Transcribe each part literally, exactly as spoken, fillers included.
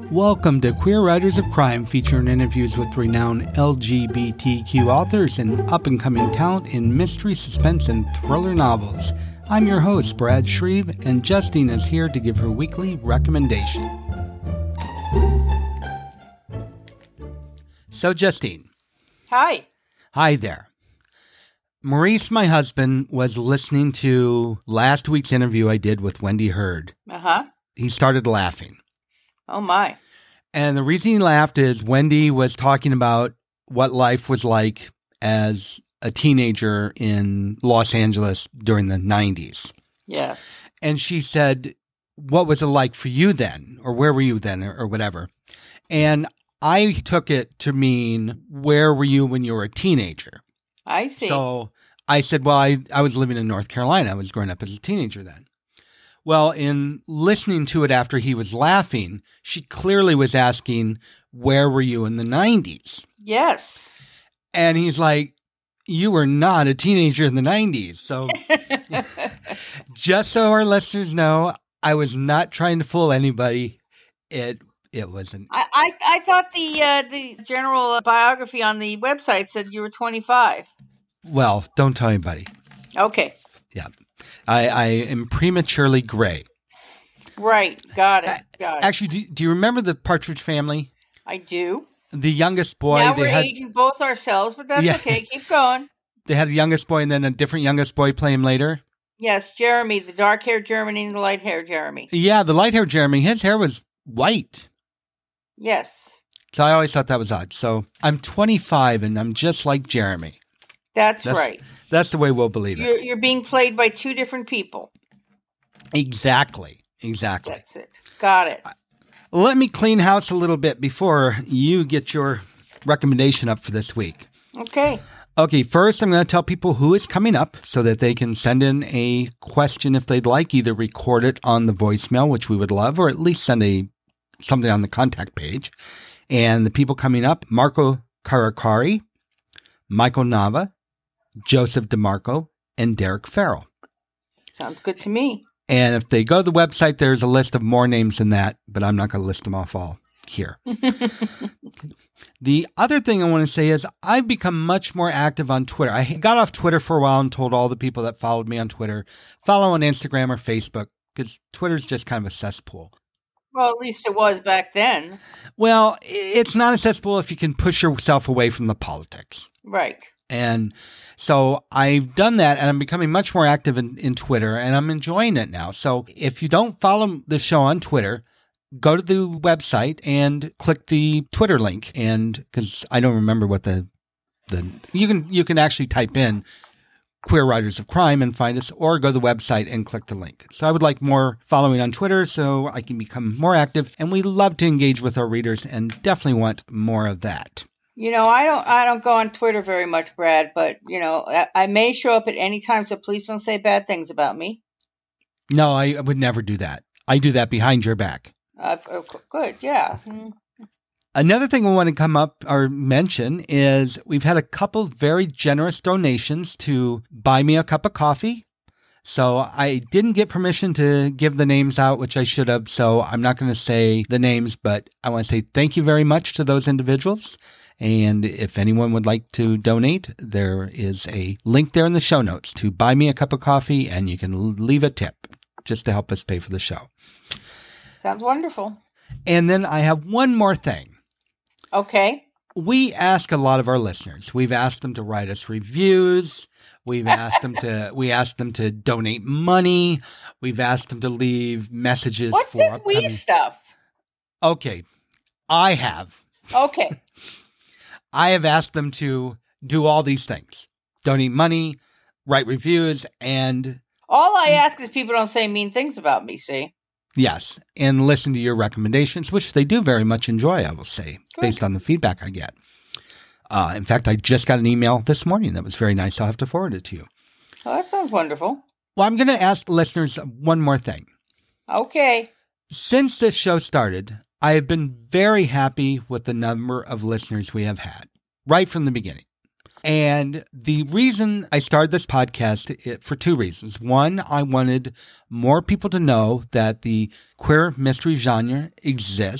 Welcome to Queer Writers of Crime, featuring interviews with renowned L G B T Q authors and up-and-coming talent in mystery, suspense, and thriller novels. I'm your host, Brad Shreve, and Justine is here to give her weekly recommendation. So, Justine. Hi. Hi there. Maurice, my husband, was listening to last week's interview I did with Wendy Hurd. Uh-huh. He started laughing. Oh, my. And the reason he laughed is Wendy was talking about what life was like as a teenager in Los Angeles during the nineties. Yes. And she said, what was it like for you then? Or where were you then? Or, or whatever. And I took it to mean, where were you when you were a teenager? I see. So I said, well, I, I was living in North Carolina. I was growing up as a teenager then. Well, in listening to it after he was laughing, she clearly was asking, where were you in the nineties? Yes. And he's like, you were not a teenager in the nineties. So just so our listeners know, I was not trying to fool anybody. It it wasn't. I, I, I thought the uh, the general biography on the website said you were twenty-five. Well, don't tell anybody. Okay. Yeah. I, I am prematurely gray. Right. Got it. Got it. Actually, do, do you remember the Partridge Family? I do. The youngest boy. Now they we're had, aging both ourselves, but that's Yeah. okay. Keep going. They had a youngest boy and then a different youngest boy play him later. Yes, Jeremy, the dark-haired Jeremy and the light-haired Jeremy. Yeah, the light-haired Jeremy, his hair was white. Yes. So I always thought that was odd. So I'm twenty-five and I'm just like Jeremy. That's, That's right. That's the way we'll believe it. You're, you're being played by two different people. Exactly. Exactly. That's it. Got it. Let me clean house a little bit before you get your recommendation up for this week. Okay. Okay, first I'm going to tell people who is coming up so that they can send in a question if they'd like, either record it on the voicemail, which we would love, or at least send a something on the contact page. And the people coming up, Marco Karakari, Michael Nava, Joseph DeMarco, and Derek Farrell. Sounds good to me. And if they go to the website, there's a list of more names than that, but I'm not going to list them off all here. The other thing I want to say is I've become much more active on Twitter. I got off Twitter for a while and told all the people that followed me on Twitter, follow on Instagram or Facebook, because Twitter's just kind of a cesspool. Well, at least it was back then. Well, it's not a cesspool if you can push yourself away from the politics. Right. And so I've done that, and I'm becoming much more active in, in Twitter, and I'm enjoying it now. So if you don't follow the show on Twitter, go to the website and click the Twitter link. And because I don't remember what the the you can you can actually type in Queer Writers of Crime and find us, or go to the website and click the link. So I would like more following on Twitter so I can become more active, and we love to engage with our readers and definitely want more of that. You know, I don't I don't go on Twitter very much, Brad, but, you know, I, I may show up at any time, so please don't say bad things about me. No, I, I would never do that. I do that behind your back. Uh, good, yeah. Mm. Another thing we want to come up or mention is we've had a couple very generous donations to buy me a cup of coffee. So I didn't get permission to give the names out, which I should have. So I'm not going to say the names, but I want to say thank you very much to those individuals. And if anyone would like to donate, there is a link there in the show notes to buy me a cup of coffee, and you can leave a tip just to help us pay for the show. Sounds wonderful. And then I have one more thing. Okay. We ask a lot of our listeners. We've asked them to write us reviews. We've asked them to we asked them to donate money. We've asked them to leave messages What's for this upcoming... we stuff? Okay. I have. Okay. I have asked them to do all these things. Donate money, write reviews, and... All I ask is people don't say mean things about me, see? Yes, and listen to your recommendations, which they do very much enjoy, I will say, Good. Based on the feedback I get. Uh, in fact, I just got an email this morning that was very nice. I'll have to forward it to you. Oh, that sounds wonderful. Well, I'm going to ask listeners one more thing. Okay. Since this show started, I have been very happy with the number of listeners we have had, right from the beginning. And the reason I started this podcast it, for two reasons. One, I wanted more people to know that the queer mystery genre exists,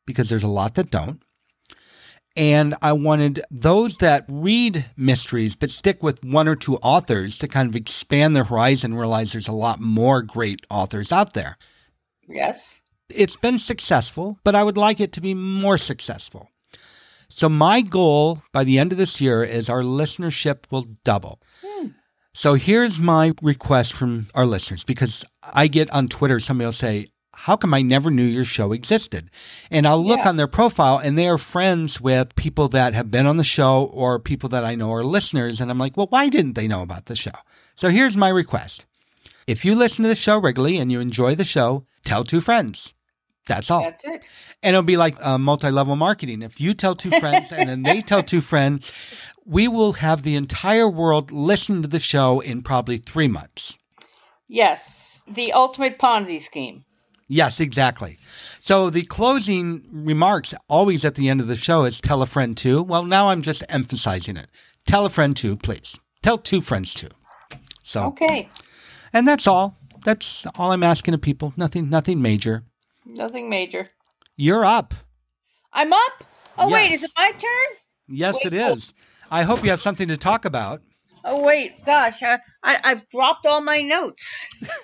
because there's a lot that don't. And I wanted those that read mysteries but stick with one or two authors to kind of expand their horizon and realize there's a lot more great authors out there. Yes. It's been successful, but I would like it to be more successful. So my goal by the end of this year is our listenership will double. Hmm. So here's my request from our listeners, because I get on Twitter, somebody will say, how come I never knew your show existed? And I'll look yeah. on their profile, and they are friends with people that have been on the show or people that I know are listeners. And I'm like, well, why didn't they know about the show? So here's my request. If you listen to the show regularly and you enjoy the show, tell two friends. That's all. That's it. And it'll be like uh, multi-level marketing. If you tell two friends and then they tell two friends, we will have the entire world listening to the show in probably three months. Yes. The ultimate Ponzi scheme. Yes, exactly. So the closing remarks always at the end of the show is tell a friend too. Well, now I'm just emphasizing it. Tell a friend too, please. Tell two friends too. So okay. And that's all. That's all I'm asking of people. Nothing nothing major. Nothing major. You're up. I'm up? Oh, yes. Wait, is it my turn? Yes, wait, it is. Oh. I hope you have something to talk about. Oh, wait, gosh, I, I, I've dropped all my notes.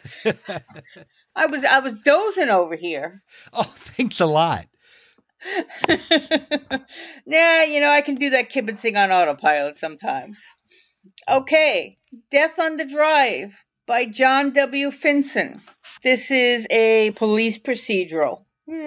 I was I was dozing over here. Oh, thanks a lot. Nah, you know, I can do that kibitzing on autopilot sometimes. Okay, Death on the Drive by John W. Finson. This is a police procedural.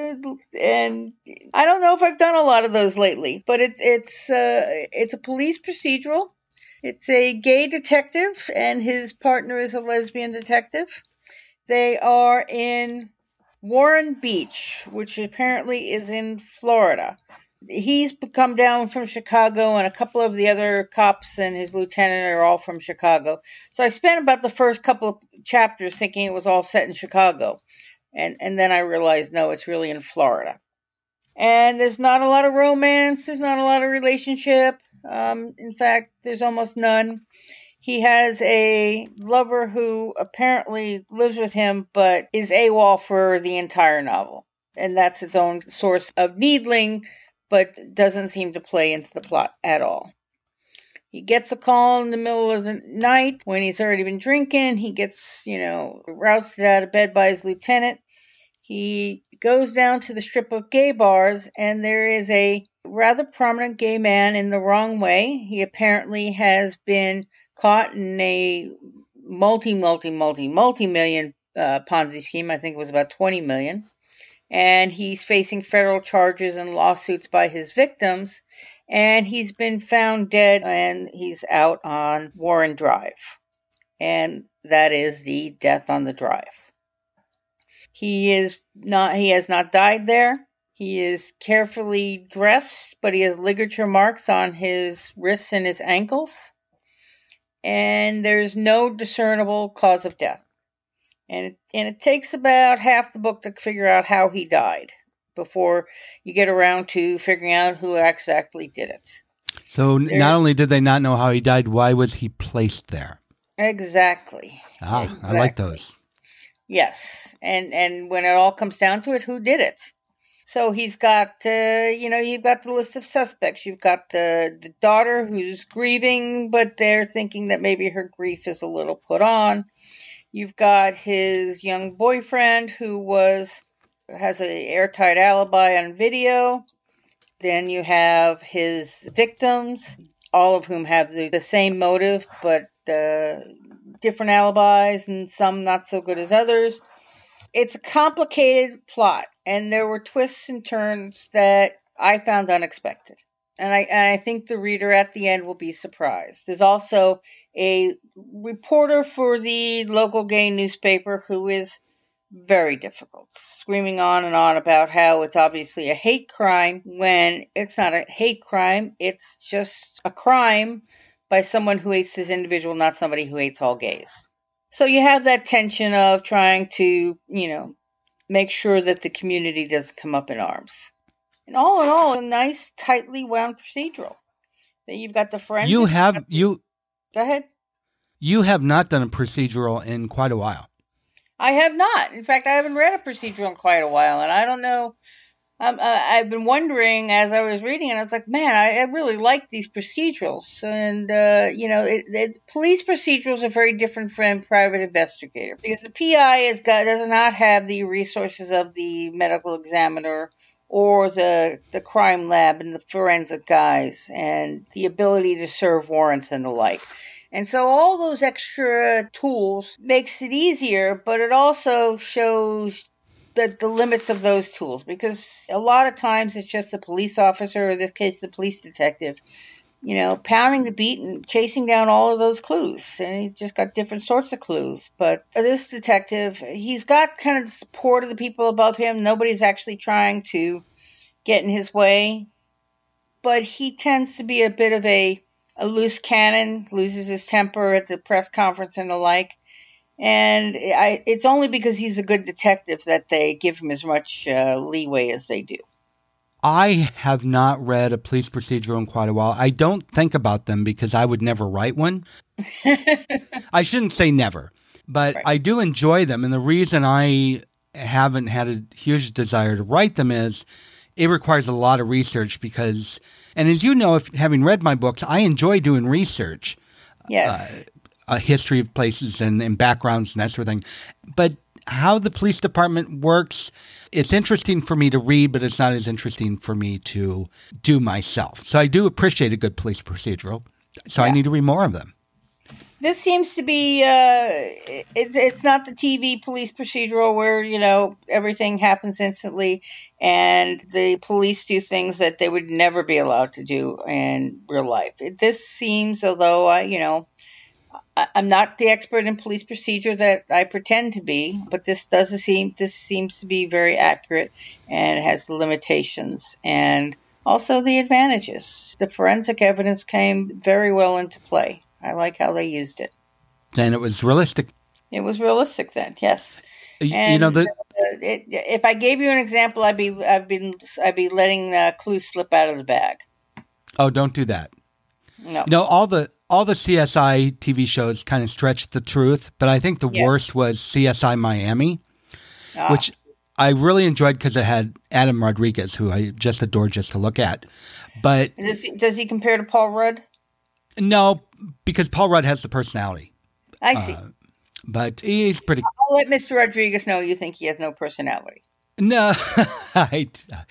And I don't know if I've done a lot of those lately, but it, it's uh, it's a police procedural. It's a gay detective, and his partner is a lesbian detective. They are in Warren Beach, which apparently is in Florida. He's come down from Chicago, and a couple of the other cops and his lieutenant are all from Chicago. So I spent about the first couple of chapters thinking it was all set in Chicago. And, and then I realized, no, it's really in Florida. And there's not a lot of romance. There's not a lot of relationship. Um, in fact, there's almost none. He has a lover who apparently lives with him, but is AWOL for the entire novel. And that's its own source of needling, but doesn't seem to play into the plot at all. He gets a call in the middle of the night when he's already been drinking. He gets, you know, rousted out of bed by his lieutenant. He goes down to the strip of gay bars, and there is a rather prominent gay man in the wrong way. He apparently has been caught in a multi, multi, multi, multi-million uh, Ponzi scheme. I think it was about twenty million. And he's facing federal charges and lawsuits by his victims. And he's been found dead, and he's out on Warren Drive. And that is the Death on the Drive. He is not, he has not died there. He is carefully dressed, but he has ligature marks on his wrists and his ankles. And there's no discernible cause of death. And it, and it takes about half the book to figure out how he died before you get around to figuring out who exactly did it. So there, not only did they not know how he died, why was he placed there? Exactly. Ah, exactly. I like those. Yes. And, and when it all comes down to it, who did it? So he's got, uh, you know, you've got the list of suspects. You've got the, the daughter who's grieving, but they're thinking that maybe her grief is a little put on. You've got his young boyfriend who was has an airtight alibi on video. Then you have his victims, all of whom have the, the same motive, but uh, different alibis, and some not so good as others. It's a complicated plot, and there were twists and turns that I found unexpected. And I, and I think the reader at the end will be surprised. There's also a reporter for the local gay newspaper who is very difficult, screaming on and on about how it's obviously a hate crime when it's not a hate crime. It's just a crime by someone who hates this individual, not somebody who hates all gays. So you have that tension of trying to, you know, make sure that the community doesn't come up in arms. And all in all, a nice, tightly wound procedural. Then you've got the forensic. You have you. Go ahead. You have not done a procedural in quite a while. I have not. In fact, I haven't read a procedural in quite a while, and I don't know Um, uh, I've been wondering as I was reading, and I was like, man, I, I really like these procedurals. And, uh, you know, it, it, police procedurals are very different from private investigator because the P I is got, does not have the resources of the medical examiner or the the crime lab and the forensic guys and the ability to serve warrants and the like. And so all those extra tools makes it easier, but it also shows the, the limits of those tools, because a lot of times it's just the police officer, or in this case, the police detective, you know, pounding the beat and chasing down all of those clues. And he's just got different sorts of clues. But this detective, he's got kind of the support of the people above him. Nobody's actually trying to get in his way. But he tends to be a bit of a, a loose cannon, loses his temper at the press conference and the like. And I, it's only because he's a good detective that they give him as much uh, leeway as they do. I have not read a police procedural in quite a while. I don't think about them because I would never write one. I shouldn't say never, but right. I do enjoy them. And the reason I haven't had a huge desire to write them is it requires a lot of research because, and as you know, if having read my books, I enjoy doing research. Yes. Uh, a history of places and, and backgrounds and that sort of thing. But how the police department works, it's interesting for me to read, but it's not as interesting for me to do myself. So I do appreciate a good police procedural. So yeah. I need to read more of them. This seems to be, uh, it, it's not the T V police procedural where, you know, everything happens instantly and the police do things that they would never be allowed to do in real life. This seems, although, I, you know, I'm not the expert in police procedure that I pretend to be, but this does seem this seems to be very accurate and has the limitations and also the advantages. The forensic evidence came very well into play. I like how they used it. And it was realistic. It was realistic then, yes. You, and you know the. Uh, it, if I gave you an example, I'd be I've been I'd be letting uh, clues slip out of the bag. Oh, don't do that. No. You know, all the all the C S I T V shows kind of stretched the truth, but I think the yes. worst was C S I Miami, ah. which I really enjoyed because it had Adam Rodriguez, who I just adore just to look at. But does he, does he compare to Paul Rudd? No, because Paul Rudd has the personality. I see. Uh, but he's pretty. I'll let Mister Rodriguez know you think he has no personality. No, I,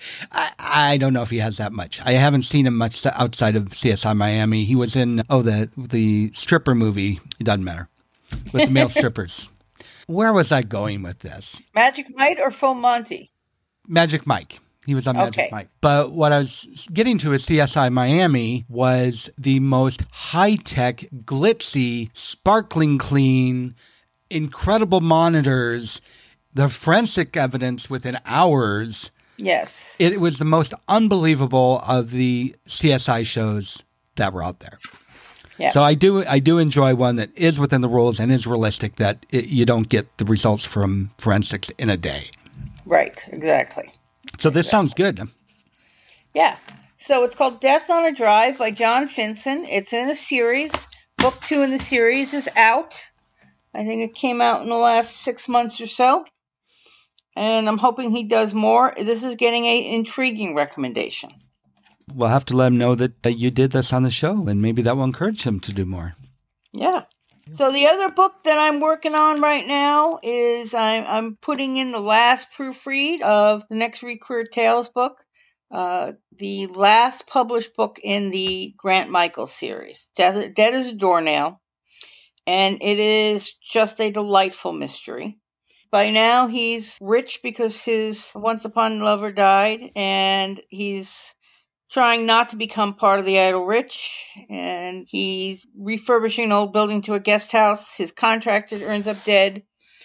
I, I don't know if he has that much. I haven't seen him much outside of C S I Miami. He was in, oh, the the stripper movie. It doesn't matter. With the male strippers. Where was I going with this? Magic Mike or Full Monty? Magic Mike. He was on Magic okay. Mike. But what I was getting to with C S I Miami was the most high-tech, glitzy, sparkling clean, incredible monitors, the forensic evidence within hours. Yes. It was the most unbelievable of the C S I shows that were out there. Yeah. So I do I do enjoy one that is within the rules and is realistic, that it, you don't get the results from forensics in a day. Right, exactly. So this exactly. sounds good. Yeah. So it's called Death on a Drive by John Finson. It's in a series. Book two in the series is out. I think it came out in the last six months or so. And I'm hoping he does more. This is getting an intriguing recommendation. We'll have to let him know that, that you did this on the show, and maybe that will encourage him to do more. Yeah. So the other book that I'm working on right now is I'm, I'm putting in the last proofread of the next Recruit Tales book, uh, the last published book in the Grant Michaels series, Dead, Dead as a Doornail. And it is just a delightful mystery. By now, he's rich because his once upon lover died, and he's trying not to become part of the idle rich, and he's refurbishing an old building to a guest house. His contractor ends up dead,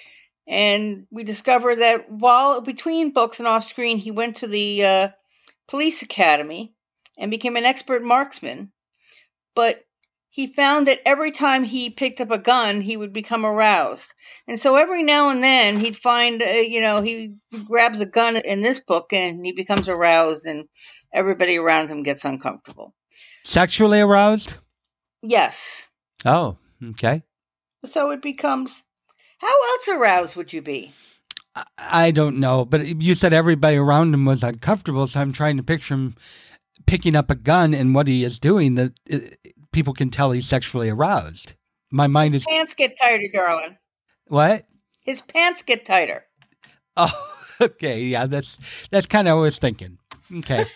and we discover that while between books and off screen, he went to the uh, police academy and became an expert marksman, but he found that every time he picked up a gun, he would become aroused. And so every now and then he'd find, uh, you know, he grabs a gun in this book and he becomes aroused and everybody around him gets uncomfortable. Sexually aroused? Yes. Oh, okay. So it becomes, how else aroused would you be? I, I don't know, but you said everybody around him was uncomfortable, so I'm trying to picture him picking up a gun and what he is doing that uh, people can tell he's sexually aroused. My mind His is... pants get tighter, darling. What? His pants get tighter. Oh, okay. Yeah, that's that's kind of what I was thinking. Okay.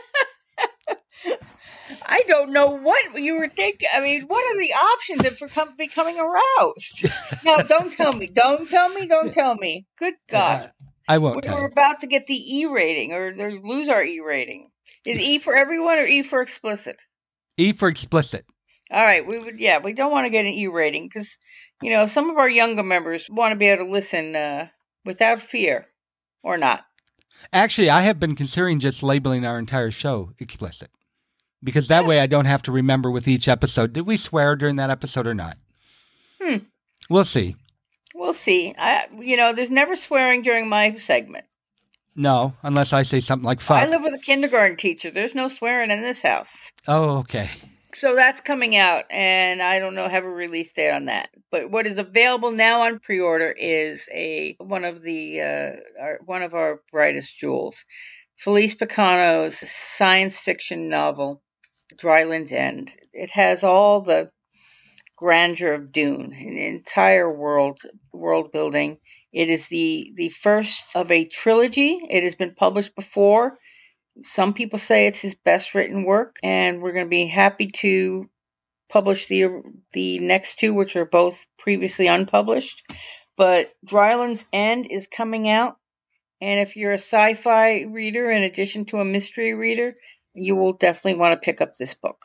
I don't know what you were thinking. I mean, what are the options if we're com- becoming aroused? No, don't tell me. Don't tell me. Don't tell me. Good God. Uh, I won't we tell We're you. about to get the E rating or, or lose our E rating. Is E for everyone or E for explicit? E for explicit. All right. We would, yeah, we don't want to get an E rating because, you know, some of our younger members want to be able to listen uh, without fear or not. Actually, I have been considering just labeling our entire show explicit. Because that way I don't have to remember with each episode, did we swear during that episode or not? Hmm. We'll see. We'll see. I, you know, there's never swearing during my segment. No, unless I say something like fuck. I live with a kindergarten teacher. There's no swearing in this house. Oh, okay. So that's coming out, and I don't know, have a release date on that. But what is available now on pre-order is a one of the uh, our, one of our brightest jewels, Felice Picano's science fiction novel, Dryland's End. It has all the grandeur of Dune, an entire world world building. It is the the first of a trilogy. It has been published before. Some people say it's his best written work, and we're going to be happy to publish the the next two, which are both previously unpublished. But Dryland's End is coming out, and if you're a sci-fi reader in addition to a mystery reader, you will definitely want to pick up this book.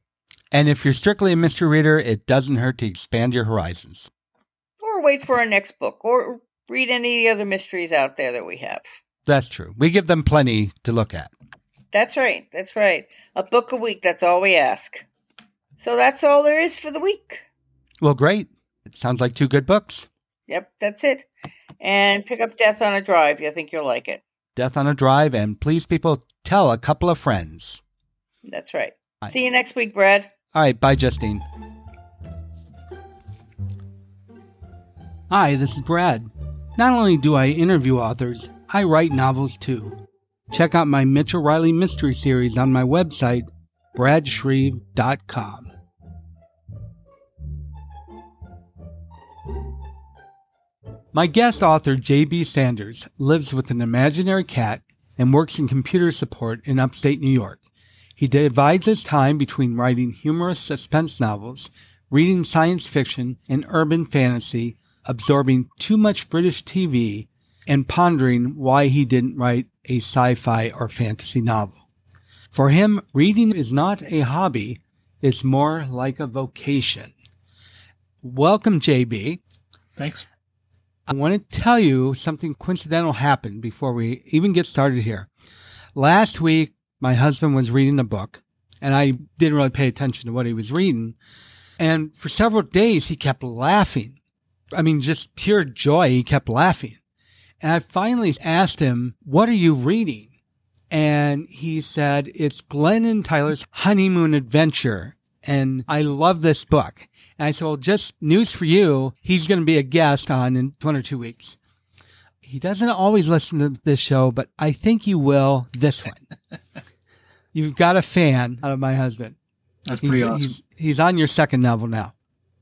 And if you're strictly a mystery reader, it doesn't hurt to expand your horizons. Or wait for our next book, or read any other mysteries out there that we have. That's true. We give them plenty to look at. That's right. That's right. A book a week, that's all we ask. So that's all there is for the week. Well, great. It sounds like two good books. Yep, that's it. And pick up Death on a Drive. I think you'll like it. Death on a Drive, and please, people, tell a couple of friends. That's right. Bye. See you next week, Brad. All right, bye, Justine. Hi, this is Brad. Not only do I interview authors, I write novels too. Check out my Mitchell Riley Mystery Series on my website, brad shreve dot com. My guest author, J B Sanders, lives with an imaginary cat and works in computer support in upstate New York. He divides his time between writing humorous suspense novels, reading science fiction and urban fantasy, absorbing too much British T V, and pondering why he didn't write a sci-fi or fantasy novel. For him, reading is not a hobby, it's more like a vocation. Welcome, J B. Thanks. I want to tell you something coincidental happened before we even get started here. Last week, my husband was reading a book, and I didn't really pay attention to what he was reading. And for several days, he kept laughing. I mean, just pure joy. He kept laughing. And I finally asked him, what are you reading? And he said, it's Glenn Tyler's Honeymoon Adventure. And I love this book. And I said, well, just news for you. He's going to be a guest on in one or two weeks. He doesn't always listen to this show, but I think you will this one. You've got a fan out of my husband. That's pretty he's, awesome. He's, he's on your second novel now.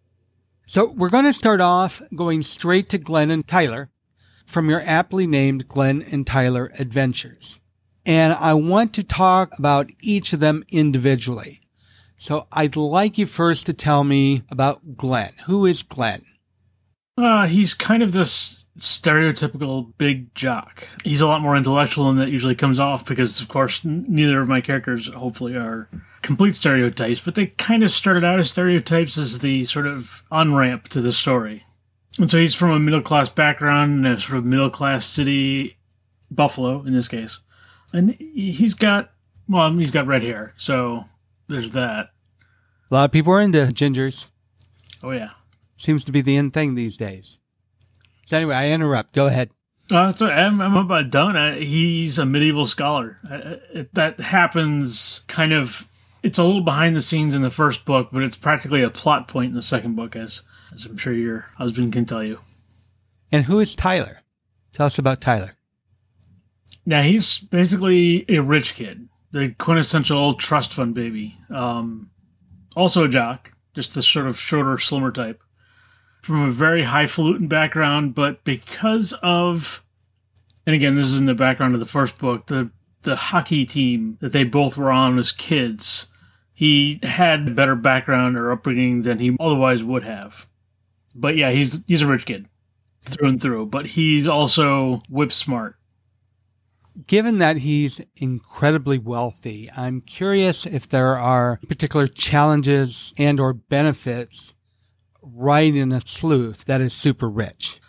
So we're going to start off going straight to Glenn and Tyler from your aptly named Glenn and Tyler Adventures. And I want to talk about each of them individually. So I'd like you first to tell me about Glenn. Who is Glenn? Uh, he's kind of this stereotypical big jock. He's a lot more intellectual than that usually comes off because, of course, n- neither of my characters, hopefully, are complete stereotypes, but they kind of started out as stereotypes as the sort of on-ramp to the story. And so he's from a middle-class background in a sort of middle-class city, Buffalo, in this case. And he's got, well, he's got red hair, so there's that. A lot of people are into gingers. Oh, yeah. Seems to be the in thing these days. So anyway, I interrupt. Go ahead. Uh, so I'm, I'm about done. I, he's a medieval scholar. I, it, that happens kind of, it's a little behind the scenes in the first book, but it's practically a plot point in the second book, as, as I'm sure your husband can tell you. And who is Tyler? Tell us about Tyler. Now, he's basically a rich kid, the quintessential trust fund baby. Um, also a jock, just the sort of shorter, slimmer type. From a very highfalutin background, but because of, and again, this is in the background of the first book, the, the hockey team that they both were on as kids, he had a better background or upbringing than he otherwise would have. But yeah, he's he's a rich kid through and through, but he's also whip smart. Given that he's incredibly wealthy, I'm curious if there are particular challenges and or benefits riding a sleuth that is super rich.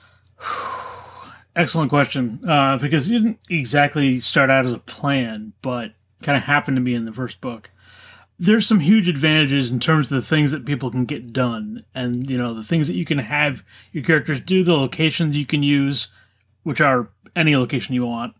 Excellent question, uh, because he didn't exactly start out as a plan, but kind of happened to be in the first book. There's some huge advantages in terms of the things that people can get done, and you know the things that you can have your characters do, the locations you can use, which are any location you want.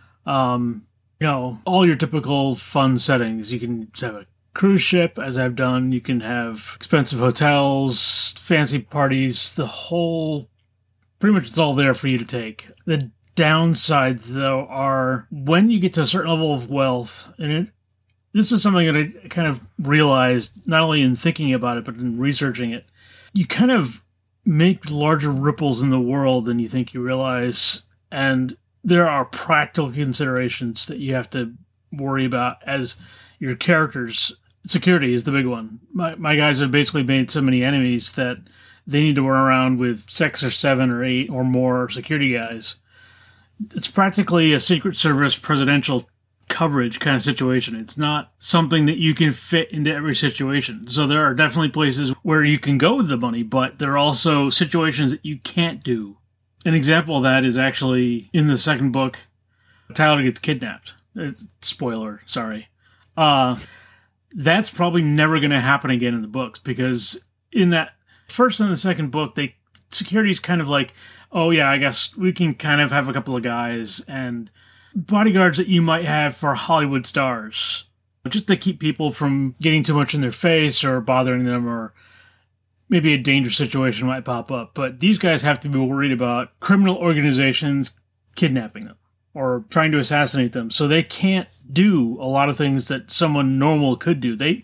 Um, you know, all your typical fun settings. You can have a cruise ship, as I've done. You can have expensive hotels, fancy parties. The whole, pretty much, it's all there for you to take. The downsides, though, are when you get to a certain level of wealth, and it. This is something that I kind of realized, not only in thinking about it, but in researching it. You kind of make larger ripples in the world than you think you realize. And there are practical considerations that you have to worry about as your characters. Security is the big one. My, my guys have basically made so many enemies that they need to run around with six or seven or eight or more security guys. It's practically a Secret Service presidential coverage kind of situation. It's not something that you can fit into every situation. So there are definitely places where you can go with the money, but there are also situations that you can't do. An example of that is actually in the second book, Tyler gets kidnapped. Spoiler, sorry. Uh, that's probably never going to happen again in the books, because in that first and the second book, they security's kind of like, oh yeah, I guess we can kind of have a couple of guys and bodyguards that you might have for Hollywood stars, just to keep people from getting too much in their face or bothering them, or maybe a dangerous situation might pop up. But these guys have to be worried about criminal organizations kidnapping them or trying to assassinate them. So they can't do a lot of things that someone normal could do. They,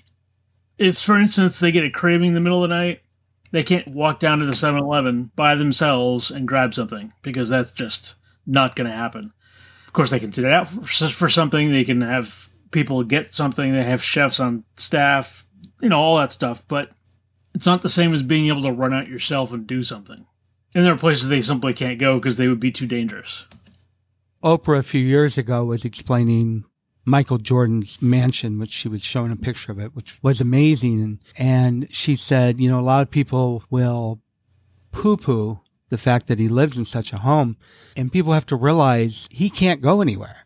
if, for instance, they get a craving in the middle of the night, they can't walk down to the seven eleven by themselves and grab something, because that's just not going to happen. Of course, they can sit it out for, for something. They can have people get something. They have chefs on staff, you know, all that stuff. But it's not the same as being able to run out yourself and do something. And there are places they simply can't go because they would be too dangerous. Oprah a few years ago was explaining Michael Jordan's mansion, which she was showing a picture of it, which was amazing. And, and she said, you know, a lot of people will poo-poo the fact that he lives in such a home, and people have to realize he can't go anywhere.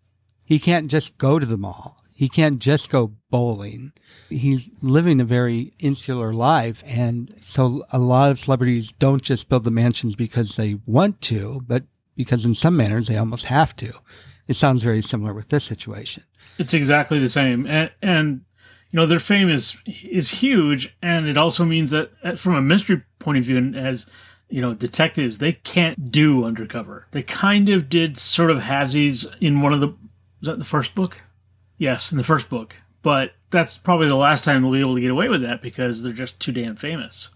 He can't just go to the mall. He can't just go bowling. He's living a very insular life, and so a lot of celebrities don't just build the mansions because they want to, but because in some manners they almost have to. It sounds very similar with this situation. It's exactly the same, and and you know their fame is is huge, and it also means that from a mystery point of view, and as you know, detectives, they can't do undercover. They kind of did sort of halvesies in one of the, was that the first book? Yes, in the first book. But that's probably the last time they'll be able to get away with that, because they're just too damn famous.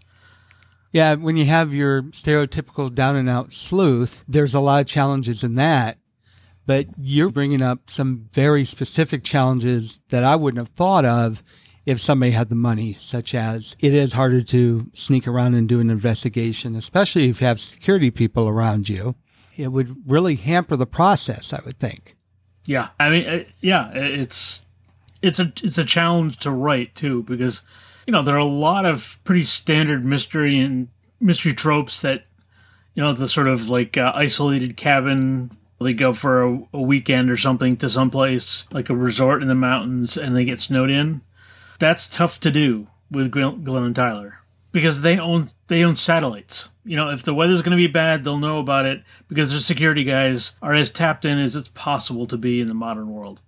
Yeah, when you have your stereotypical down-and-out sleuth, there's a lot of challenges in that. But you're bringing up some very specific challenges that I wouldn't have thought of if somebody had the money, such as it is harder to sneak around and do an investigation, especially if you have security people around you. It would really hamper the process, I would think. Yeah, I mean, it, yeah, it's it's a it's a challenge to write too, because you know there are a lot of pretty standard mystery and mystery tropes that you know the sort of like uh, isolated cabin. They go for a, a weekend or something to someplace like a resort in the mountains, and they get snowed in. That's tough to do with Glenn and Tyler, because they own they own satellites. You know, if the weather's going to be bad, they'll know about it, because their security guys are as tapped in as it's possible to be in the modern world.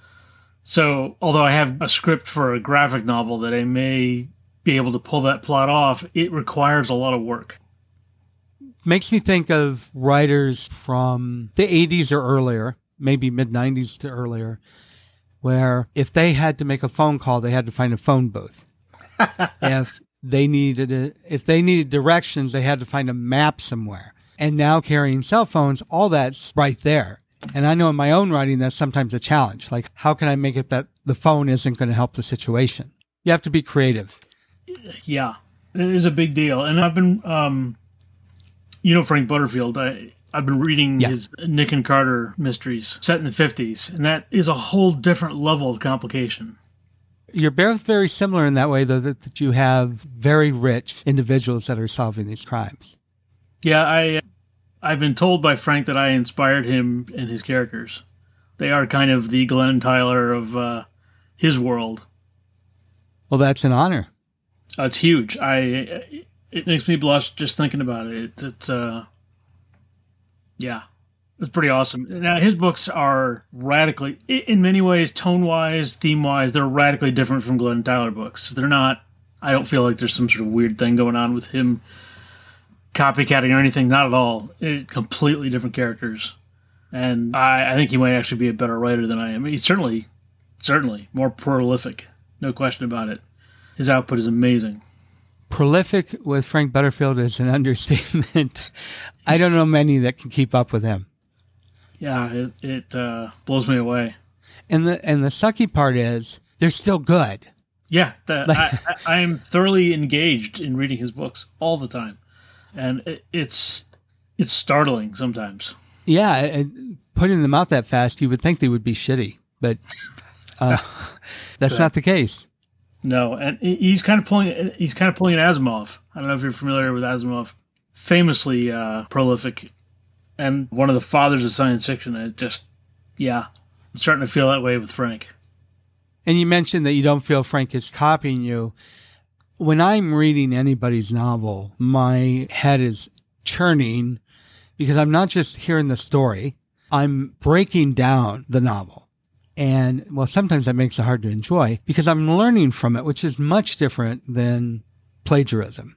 So, although I have a script for a graphic novel that I may be able to pull that plot off, it requires a lot of work. Makes me think of writers from the eighties or earlier, maybe mid-nineties to earlier, where if they had to make a phone call, they had to find a phone booth. if they needed a, if they needed directions, they had to find a map somewhere. And now carrying cell phones, all that's right there. And I know in my own writing, that's sometimes a challenge. Like, how can I make it that the phone isn't going to help the situation? You have to be creative. Yeah, it is a big deal. And I've been, um, you know, Frank Butterfield, I, I've been reading yeah. his Nick and Carter mysteries set in the fifties, and that is a whole different level of complication. You're both very similar in that way, though, that, that you have very rich individuals that are solving these crimes. Yeah, I, I've been told by Frank that I inspired him and his characters. They are kind of the Glenn Tyler of uh, his world. Well, that's an honor. Uh, it's huge. I It makes me blush just thinking about it. it it's, uh, yeah, it's pretty awesome. Now, his books are radically, in many ways, tone-wise, theme-wise, they're radically different from Glenn Tyler books. They're not, I don't feel like there's some sort of weird thing going on with him copycatting or anything. Not at all. It, completely different characters. And I, I think he might actually be a better writer than I am. He's certainly, certainly more prolific. No question about it. His output is amazing. Prolific with Frank Butterfield is an understatement. I don't know many that can keep up with him. Yeah, it, it uh, blows me away. And the and the sucky part is they're still good. Yeah, the, I, I, I am thoroughly engaged in reading his books all the time, and it, it's it's startling sometimes. Yeah, and putting them out that fast, you would think they would be shitty, but uh, that's but, not the case. No, and he's kind of pulling he's kind of pulling an Asimov. I don't know if you're familiar with Asimov, famously uh, prolific, and one of the fathers of science fiction. It just, yeah, I'm starting to feel that way with Frank. And you mentioned that you don't feel Frank is copying you. When I'm reading anybody's novel, my head is churning because I'm not just hearing the story, I'm breaking down the novel. And, well, sometimes that makes it hard to enjoy because I'm learning from it, which is much different than plagiarism.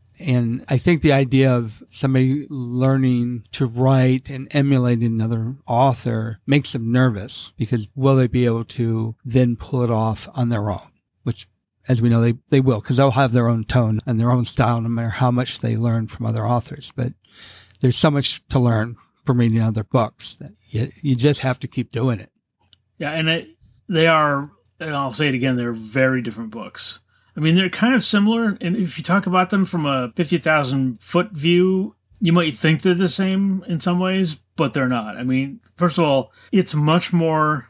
And I think the idea of somebody learning to write and emulate another author makes them nervous because will they be able to then pull it off on their own? Which, as we know, they, they will because they'll have their own tone and their own style no matter how much they learn from other authors. But there's so much to learn from reading other books that you, you just have to keep doing it. Yeah, and it, they are, and I'll say it again, they're very different books. I mean, they're kind of similar, and if you talk about them from a fifty thousand foot view, you might think they're the same in some ways, but they're not. I mean, first of all, it's much more,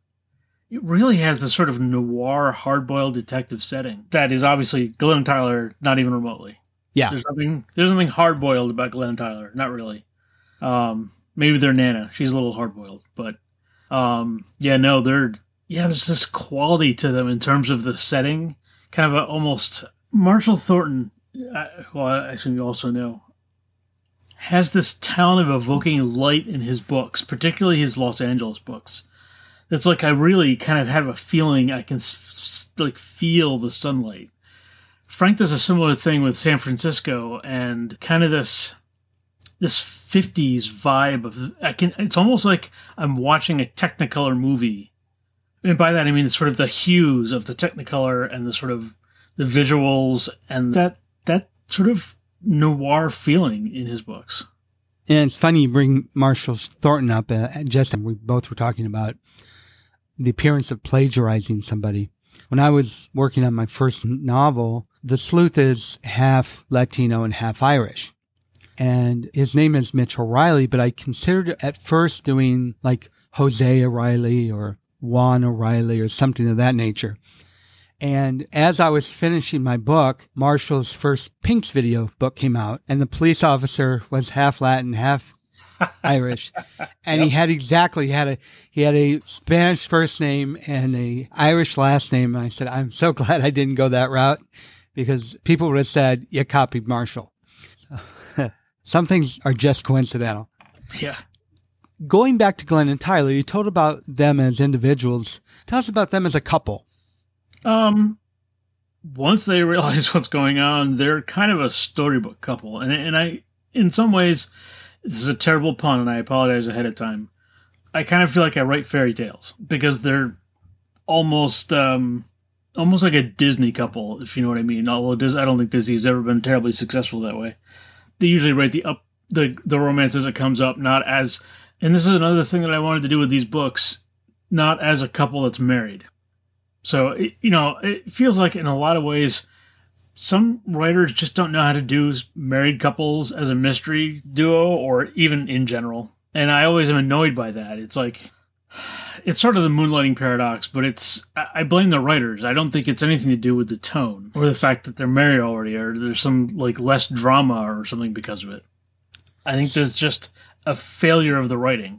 it really has this sort of noir, hard-boiled detective setting that is obviously Glenn Tyler, not even remotely. Yeah. There's nothing, there's nothing hard-boiled about Glenn Tyler, not really. Um, maybe their Nana, she's a little hard-boiled, but Um, yeah, no, they're, yeah, there's this quality to them in terms of the setting, kind of a, almost, Marshall Thornton, uh, well, I assume you also know, has this talent of evoking light in his books, particularly his Los Angeles books. It's like I really kind of have a feeling I can s- like feel the sunlight. Frank does a similar thing with San Francisco and kind of this, this fifties vibe of I can it's almost like I'm watching a Technicolor movie. And by that I mean sort of the hues of the Technicolor and the sort of the visuals and that that sort of noir feeling in his books. And it's funny you bring Marshall Thornton up. Uh, just we both were talking about the appearance of plagiarizing somebody. When I was working on my first novel, the sleuth is half Latino and half Irish. And his name is Mitch O'Reilly, but I considered at first doing like Jose O'Reilly or Juan O'Reilly or something of that nature. And as I was finishing my book, Marshall's first Pink's video book came out, and the police officer was half Latin, half Irish, and yep. he had exactly he had a he had a Spanish first name and a Irish last name. And I said, I'm so glad I didn't go that route because people would have said you copied Marshall. Some things are just coincidental. Yeah. Going back to Glenn and Tyler, you told about them as individuals. Tell us about them as a couple. Um, once they realize what's going on, they're kind of a storybook couple, and and I in some ways, this is a terrible pun, and I apologize ahead of time. I kind of feel like I write fairy tales because they're almost um, almost like a Disney couple, if you know what I mean. Although I don't think Disney's ever been terribly successful that way. They usually write the up the the romance as it comes up, not as. And this is another thing that I wanted to do with these books, not as a couple that's married. So it, you know, it feels like in a lot of ways, some writers just don't know how to do married couples as a mystery duo, or even in general. And I always am annoyed by that. It's like, it's sort of the moonlighting paradox, but it's, I blame the writers. I don't think it's anything to do with the tone or the fact that they're married already, or there's some like less drama or something because of it. I think there's just a failure of the writing.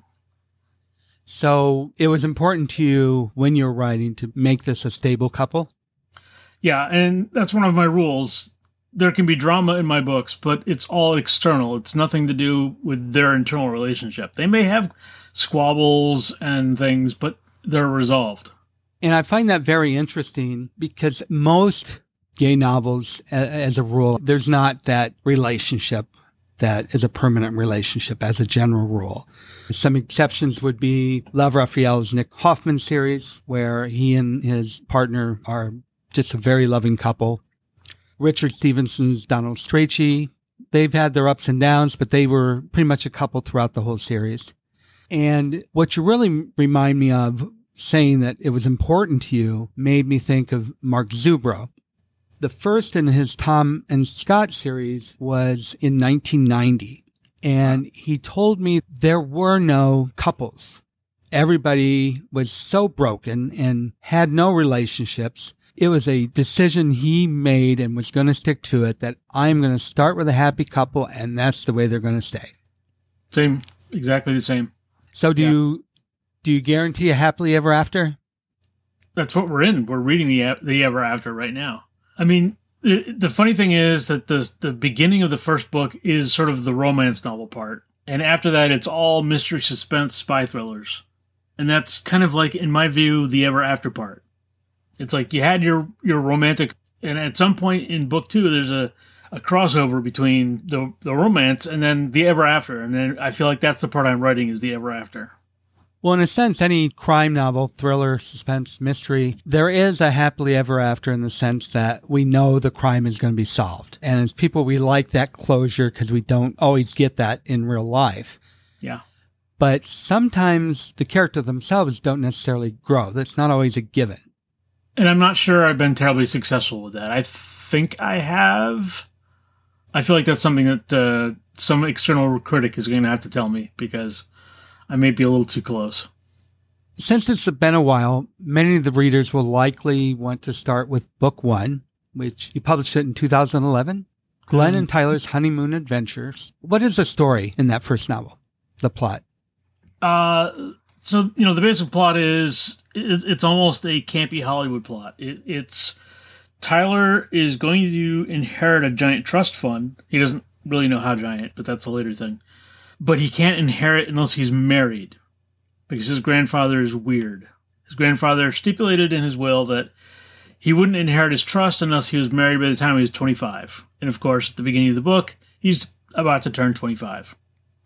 So it was important to you when you were writing to make this a stable couple? Yeah, and that's one of my rules. There can be drama in my books, but it's all external. It's nothing to do with their internal relationship. They may have squabbles and things, but they're resolved. And I find that very interesting because most gay novels, as a rule, there's not that relationship that is a permanent relationship as a general rule. Some exceptions would be Love Raphael's Nick Hoffman series, where he and his partner are just a very loving couple. Richard Stevenson's Donald Strachey, they've had their ups and downs, but they were pretty much a couple throughout the whole series. And what you really remind me of, saying that it was important to you, made me think of Mark Zubro. The first in his Tom and Scott series was in nineteen ninety. And he told me there were no couples. Everybody was so broken and had no relationships. It was a decision he made and was going to stick to it, that I'm going to start with a happy couple, and that's the way they're going to stay. Same. Exactly the same. So do yeah. you do you guarantee a happily ever after? That's what we're in. We're reading the the ever after right now. I mean, the, the funny thing is that the the beginning of the first book is sort of the romance novel part. And after that, it's all mystery, suspense, spy thrillers. And that's kind of like, in my view, the ever after part. It's like you had your, your romantic, and at some point in book two, there's a, a crossover between the, the romance and then the ever after. And then I feel like that's the part I'm writing, is the ever after. Well, in a sense, any crime novel, thriller, suspense, mystery, there is a happily ever after in the sense that we know the crime is going to be solved. And as people, we like that closure because we don't always get that in real life. Yeah. But sometimes the characters themselves don't necessarily grow. That's not always a given. And I'm not sure I've been terribly successful with that. I think I have. I feel like that's something that uh, some external critic is going to have to tell me, because I may be a little too close. Since it's been a while, many of the readers will likely want to start with book one, which you published it in two thousand eleven, Glenn and Tyler's Honeymoon Adventures. What is the story in that first novel, the plot? Uh, so, you know, the basic plot is, it's almost a campy Hollywood plot. It, it's Tyler is going to inherit a giant trust fund. He doesn't really know how giant, but that's a later thing. But he can't inherit unless he's married, because his grandfather is weird. His grandfather stipulated in his will that he wouldn't inherit his trust unless he was married by the time he was twenty-five. And of course, at the beginning of the book, he's about to turn twenty-five.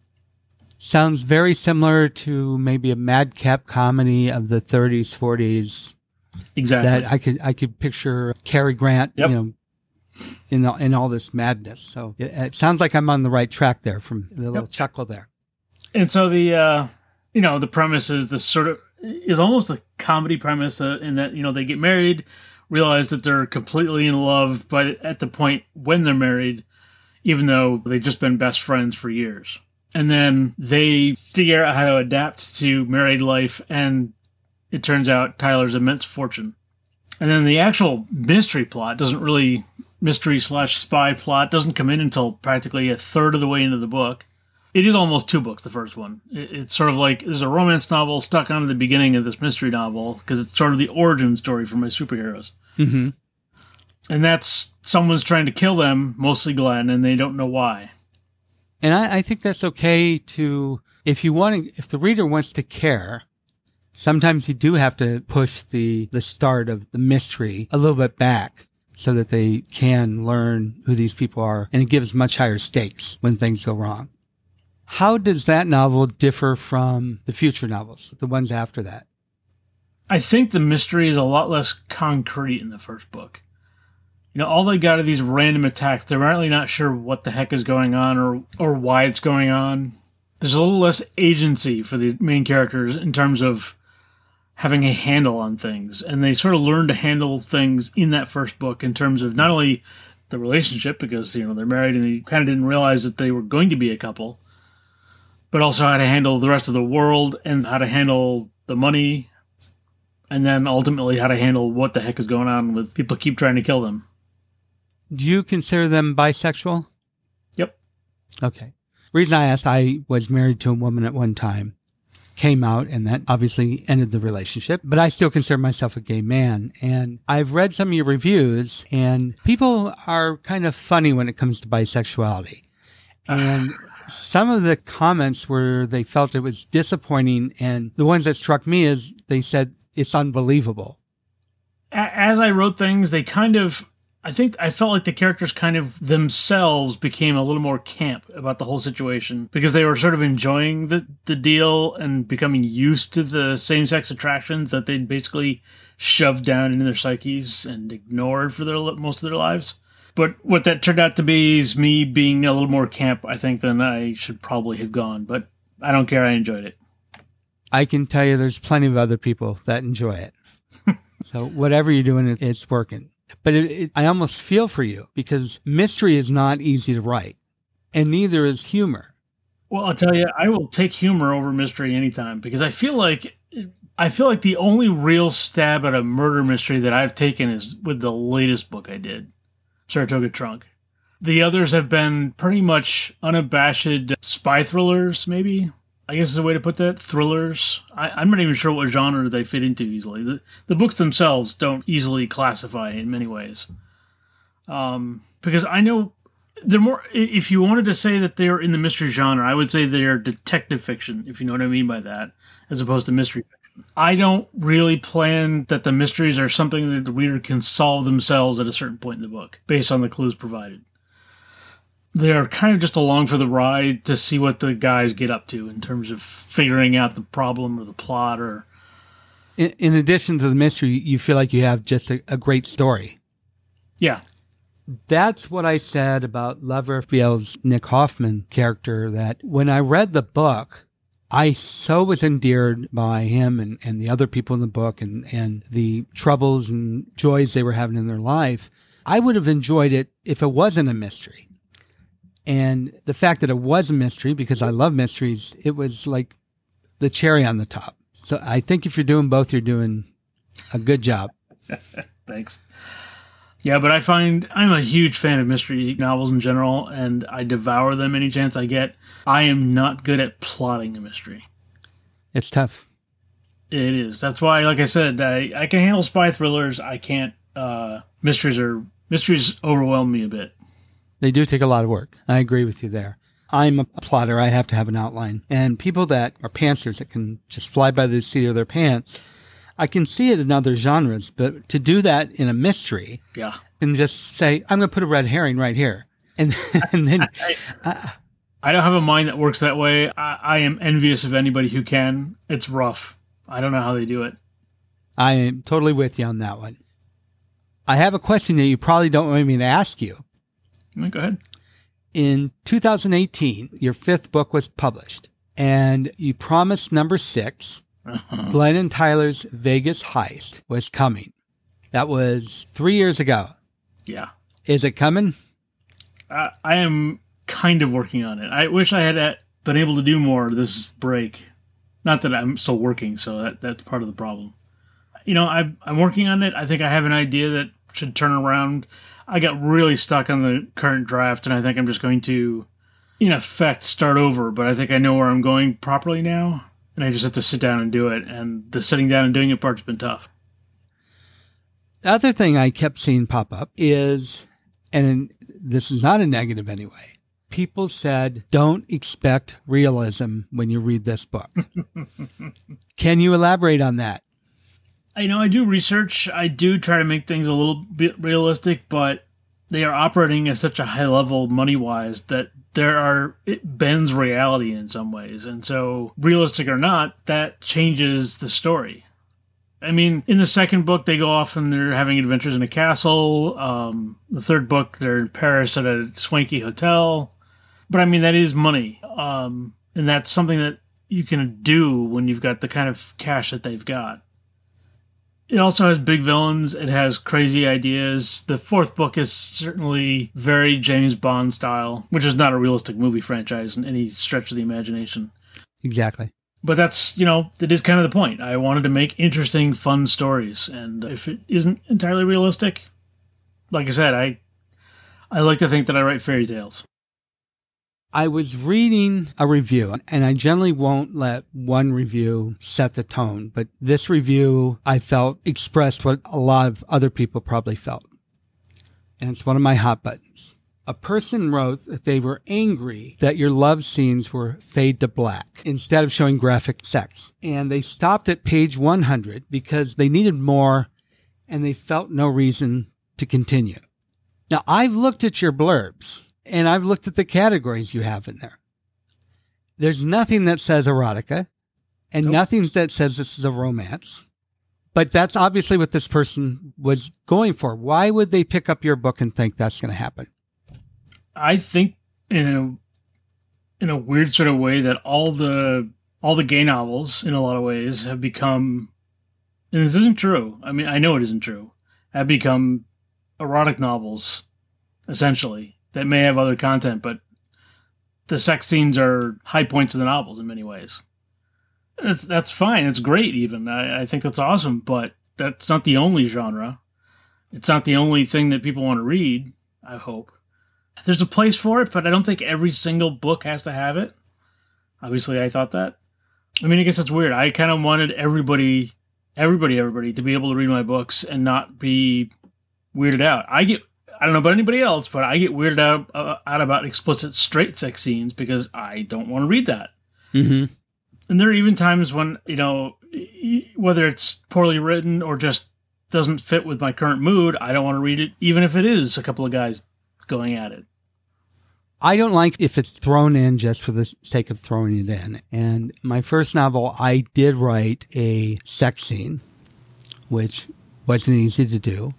Sounds very similar to maybe a madcap comedy of the thirties, forties. Exactly. That I could I could picture Cary Grant, yep. you know, in all, in all this madness. So it, it sounds like I'm on the right track there from the little yep. chuckle there. And so the, uh, you know, the premise is this sort of, is almost a comedy premise uh, in that, you know, they get married, realize that they're completely in love, but at the point when they're married, even though they've just been best friends for years. And then they figure out how to adapt to married life, and it turns out Tyler's immense fortune. And then the actual mystery plot doesn't really, mystery slash spy plot doesn't come in until practically a third of the way into the book. It is almost two books, the first one. It's sort of like there's a romance novel stuck onto the beginning of this mystery novel, because it's sort of the origin story for my superheroes. Mm-hmm. And that's someone's trying to kill them, mostly Glenn, and they don't know why. And I, I think that's okay to, if you want to, if the reader wants to care, sometimes you do have to push the, the start of the mystery a little bit back so that they can learn who these people are, and it gives much higher stakes when things go wrong. How does that novel differ from the future novels, the ones after that? I think the mystery is a lot less concrete in the first book. You know, all they got are these random attacks. They're really not sure what the heck is going on or, or why it's going on. There's a little less agency for the main characters in terms of having a handle on things. And they sort of learn to handle things in that first book in terms of not only the relationship, because, you know, they're married and they kind of didn't realize that they were going to be a couple, but also how to handle the rest of the world and how to handle the money, and then ultimately how to handle what the heck is going on with people keep trying to kill them. Do you consider them bisexual? Yep. Okay. Reason I asked, I was married to a woman at one time, came out, and that obviously ended the relationship, but I still consider myself a gay man. And I've read some of your reviews, and people are kind of funny when it comes to bisexuality. And some of the comments were they felt it was disappointing, and the ones that struck me is they said it's unbelievable. As I wrote things, they kind of, I think I felt like the characters kind of themselves became a little more camp about the whole situation because they were sort of enjoying the, the deal and becoming used to the same-sex attractions that they'd basically shoved down into their psyches and ignored for their most of their lives. But what that turned out to be is me being a little more camp, I think, than I should probably have gone. But I don't care. I enjoyed it. I can tell you there's plenty of other people that enjoy it. So whatever you're doing, it's working. But it, it, I almost feel for you because mystery is not easy to write, and neither is humor. Well, I'll tell you, I will take humor over mystery anytime because I feel like I feel like the only real stab at a murder mystery that I've taken is with the latest book I did, Saratoga Trunk. The others have been pretty much unabashed spy thrillers, maybe. I guess is a way to put that. Thrillers. I, I'm not even sure what genre they fit into easily. The, the books themselves don't easily classify in many ways. Um, because I know they're more, if you wanted to say that they're in the mystery genre, I would say they're detective fiction, if you know what I mean by that, as opposed to mystery fiction. I don't really plan that the mysteries are something that the reader can solve themselves at a certain point in the book, based on the clues provided. They're kind of just along for the ride to see what the guys get up to in terms of figuring out the problem or the plot. Or in, in addition to the mystery, you feel like you have just a, a great story. Yeah. That's what I said about Love Raphael's Nick Hoffman character, that when I read the book, I so was endeared by him and, and the other people in the book and, and the troubles and joys they were having in their life. I would have enjoyed it if it wasn't a mystery. And the fact that it was a mystery, because I love mysteries, it was like the cherry on the top. So I think if you're doing both, you're doing a good job. Thanks. Yeah, but I find I'm a huge fan of mystery novels in general, and I devour them any chance I get. I am not good at plotting a mystery. It's tough. It is. That's why, like I said, I, I can handle spy thrillers. I can't. Uh, mysteries are mysteries overwhelm me a bit. They do take a lot of work. I agree with you there. I'm a plotter. I have to have an outline. And people that are pantsers that can just fly by the seat of their pants, I can see it in other genres, but to do that in a mystery, yeah, and just say, I'm going to put a red herring right here. And, and then... I, uh, I don't have a mind that works that way. I, I am envious of anybody who can. It's rough. I don't know how they do it. I am totally with you on that one. I have a question that you probably don't want me to ask you. Go ahead. In two thousand eighteen, your fifth book was published, and you promised number six, uh-huh. Glenn and Tyler's Vegas Heist, was coming. That was three years ago. Yeah. Is it coming? Uh, I am kind of working on it. I wish I had been able to do more this break. Not that I'm still working, so that, that's part of the problem. You know, I, I'm working on it. I think I have an idea that should turn around. I got really stuck on the current draft, and I think I'm just going to, in effect, start over. But I think I know where I'm going properly now, and I just have to sit down and do it. And the sitting down and doing it part's been tough. The other thing I kept seeing pop up is, and this is not a negative anyway, people said, don't expect realism when you read this book. Can you elaborate on that? I know I do research. I do try to make things a little bit realistic, but they are operating at such a high level money-wise that there are, it bends reality in some ways. And so, realistic or not, that changes the story. I mean, in the second book, they go off and they're having adventures in a castle. Um, the third book, they're in Paris at a swanky hotel. But I mean, that is money. Um, and that's something that you can do when you've got the kind of cash that they've got. It also has big villains. It has crazy ideas. The fourth book is certainly very James Bond style, which is not a realistic movie franchise in any stretch of the imagination. Exactly. But that's, you know, that is kind of the point. I wanted to make interesting, fun stories. And if it isn't entirely realistic, like I said, I I like to think that I write fairy tales. I was reading a review, and I generally won't let one review set the tone, but this review, I felt, expressed what a lot of other people probably felt. And it's one of my hot buttons. A person wrote that they were angry that your love scenes were fade to black instead of showing graphic sex. And they stopped at page one hundred because they needed more and they felt no reason to continue. Now, I've looked at your blurbs. And I've looked at the categories you have in there. There's nothing that says erotica, and nope. nothing that says this is a romance. But that's obviously what this person was going for. Why would they pick up your book and think that's going to happen? I think in a, in a weird sort of way that all the all the gay novels, in a lot of ways, have become, and this isn't true. I mean, I know it isn't true. Have become erotic novels, essentially. That may have other content, but the sex scenes are high points of the novels in many ways. It's, that's fine. It's great, even. I, I think that's awesome, but that's not the only genre. It's not the only thing that people want to read, I hope. There's a place for it, but I don't think every single book has to have it. Obviously, I thought that. I mean, I guess it's weird. I kind of wanted everybody, everybody, everybody to be able to read my books and not be weirded out. I get... I don't know about anybody else, but I get weirded out, uh, out about explicit straight sex scenes because I don't want to read that. Mm-hmm. And there are even times when, you know, whether it's poorly written or just doesn't fit with my current mood, I don't want to read it, even if it is a couple of guys going at it. I don't like if it's thrown in just for the sake of throwing it in. And my first novel, I did write a sex scene, which wasn't easy to do.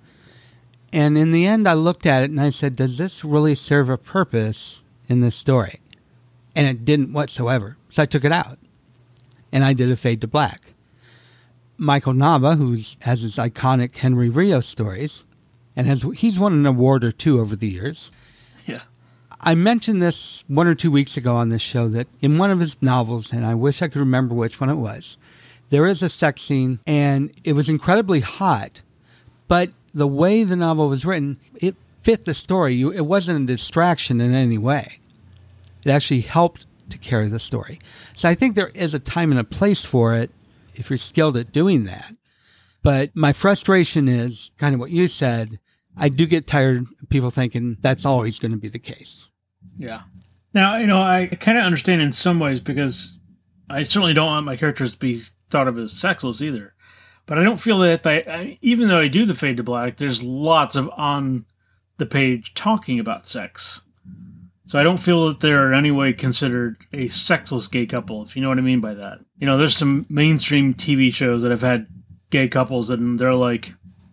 And in the end, I looked at it and I said, does this really serve a purpose in this story? And it didn't whatsoever. So I took it out. And I did a fade to black. Michael Nava, who has his iconic Henry Rios stories, and has he's won an award or two over the years. Yeah. I mentioned this one or two weeks ago on this show that in one of his novels, and I wish I could remember which one it was, there is a sex scene, and it was incredibly hot, but the way the novel was written, it fit the story. You, it wasn't a distraction in any way. It actually helped to carry the story. So I think there is a time and a place for it if you're skilled at doing that. But my frustration is kind of what you said. I do get tired of people thinking that's always going to be the case. Yeah. Now, you know, I kind of understand in some ways because I certainly don't want my characters to be thought of as sexless either. But I don't feel that, I, even though I do the fade to black, there's lots of on the page talking about sex. So I don't feel that they're in any way considered a sexless gay couple, if you know what I mean by that. You know, there's some mainstream T V shows that have had gay couples and they're like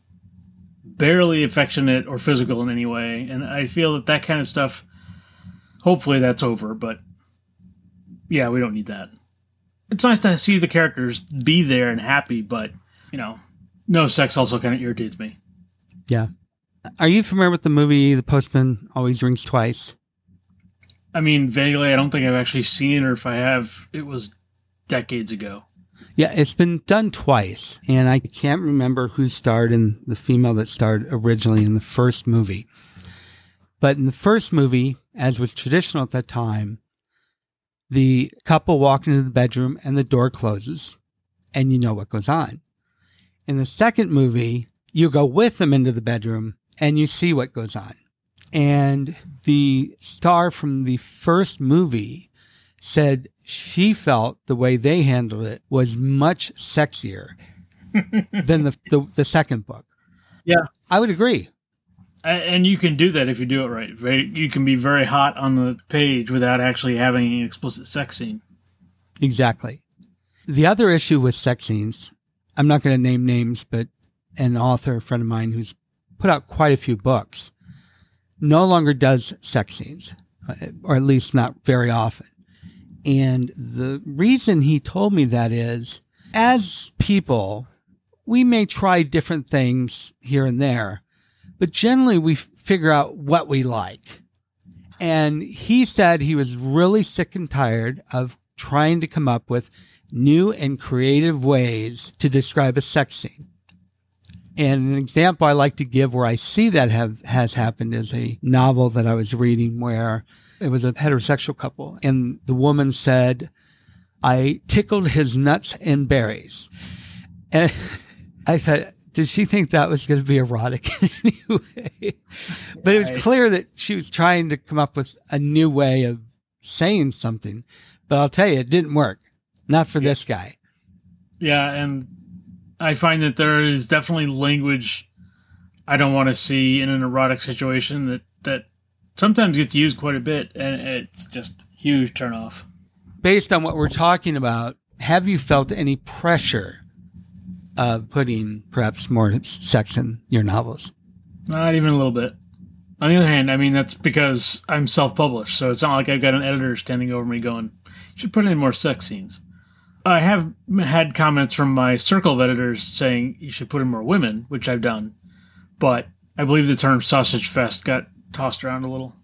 barely affectionate or physical in any way. And I feel that that kind of stuff, hopefully that's over, but yeah, we don't need that. It's nice to see the characters be there and happy, but you know, no sex also kind of irritates me. Yeah. Are you familiar with the movie The Postman Always Rings Twice? I mean, vaguely. I don't think I've actually seen it, or if I have, it was decades ago. Yeah, it's been done twice, and I can't remember who starred in the female that starred originally in the first movie. But in the first movie, as was traditional at that time, the couple walk into the bedroom and the door closes, and you know what goes on. In the second movie, you go with them into the bedroom and you see what goes on. And the star from the first movie said she felt the way they handled it was much sexier than the, the the second book. Yeah, I would agree. And you can do that if you do it right. Very, you can be very hot on the page without actually having an explicit sex scene. Exactly. The other issue with sex scenes, I'm not going to name names, but an author, a friend of mine who's put out quite a few books, no longer does sex scenes, or at least not very often. And the reason he told me that is, as people, we may try different things here and there, but generally we figure out what we like. And he said he was really sick and tired of trying to come up with new and creative ways to describe a sex scene. And an example I like to give where I see that have has happened is a novel that I was reading where it was a heterosexual couple. And the woman said, "I tickled his nuts and berries." And I said, did she think that was going to be erotic in any way? But it was clear that she was trying to come up with a new way of saying something. But I'll tell you, it didn't work. Not for this guy. Yeah, and I find that there is definitely language I don't want to see in an erotic situation that, that sometimes gets used quite a bit, and it's just a huge turnoff. Based on what we're talking about, have you felt any pressure of putting perhaps more sex in your novels? Not even a little bit. On the other hand, I mean, that's because I'm self-published, so it's not like I've got an editor standing over me going, you should put in more sex scenes. I have had comments from my circle of editors saying you should put in more women, which I've done, but I believe the term sausage fest got tossed around a little.